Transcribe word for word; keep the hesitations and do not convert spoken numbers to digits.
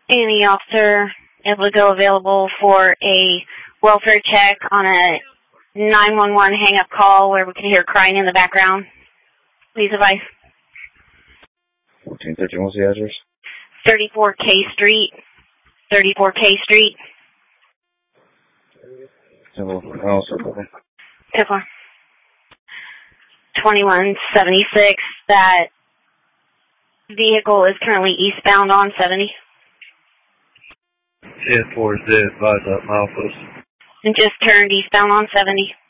Any officer able to go available for a welfare check on a nine one one hang-up call where we can hear crying in the background? Please advise. fourteen thirteen, what's the address? thirty-four K Street. thirty-four K Street. Simple. Oh, simple. Simple. twenty-one seventy-six. That vehicle is currently eastbound on seventy. ten four Z, advise up my office. And just turned eastbound on seventy.